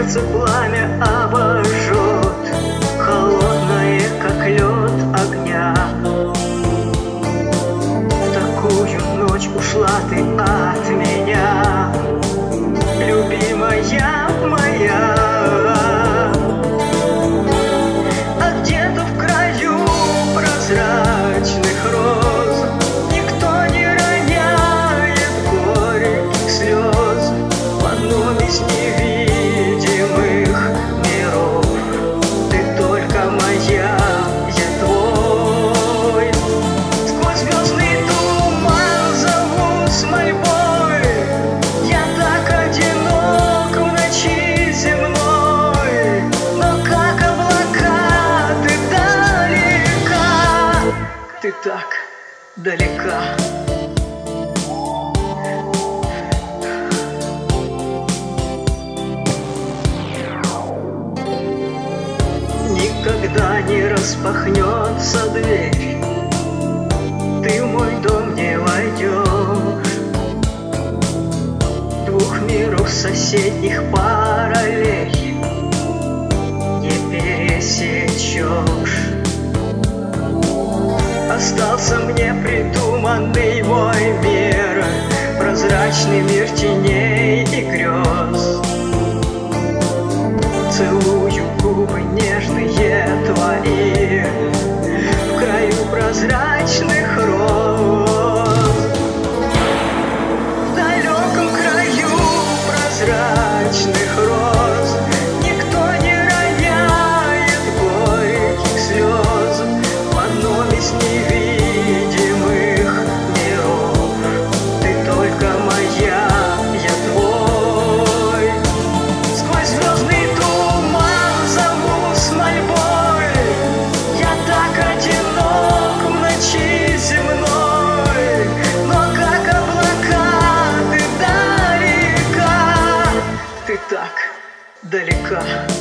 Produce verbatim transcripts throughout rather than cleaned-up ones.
сердце пламя обожжет, холодное, как лед огня. В такую ночь ушла ты от меня, любимая моя. А где-то в краю прозрачных роз никто не роняет горьких слез в одном из невидимых миров. Ты только моя, я твой. Сквозь звездный туман зову с мольбой, я так одинок в ночи земной. Но как облака ты далека, ты так далека. Никогда не распахнется дверь, ты в мой дом не войдешь. Двух миров соседних параллель не пересечешь. Остался мне придуманный мой мир, прозрачный мир теней и грез. Целую губы нежные твои в краю прозрачных роз. В далеком краю прозрачных роз никто не роняет горьких слез в одном из невидимых миров. Ты только моя, я твой. Сквозь звездный туман зову с мольбой, я так одинок в ночи земной. Но как облака ты далека, ты так далека.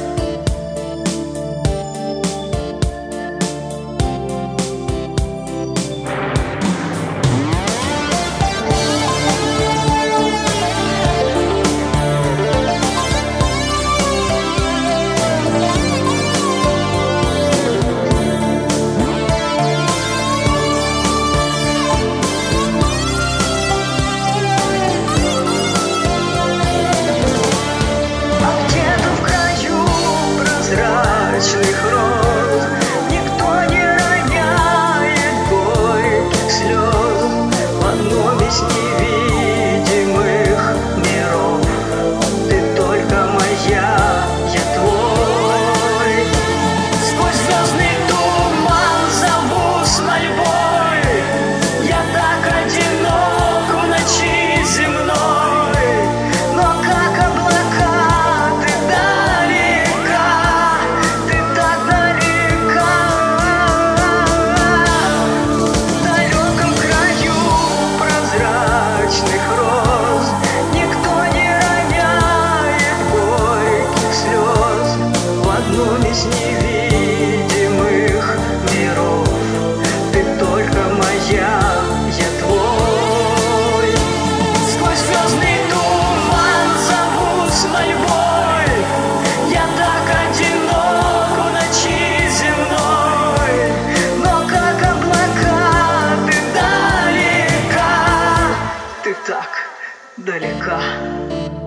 Прозрачных роз никто не роняет горьких слез в одном из невидимых миров. Ты только моя, я твой. Сквозь звездный туман зову с мольбой, я так одинок в ночи земной. Но как облака ты далека, ты так далека. В далеком краю прозрачных роз никто не роняет горьких слез в одном из невидимых миров. Ты только моя, я твой. Сквозь звездный туман зову с мольбой, я так одинок в ночи земной. Но как облака ты далека, ты так далека.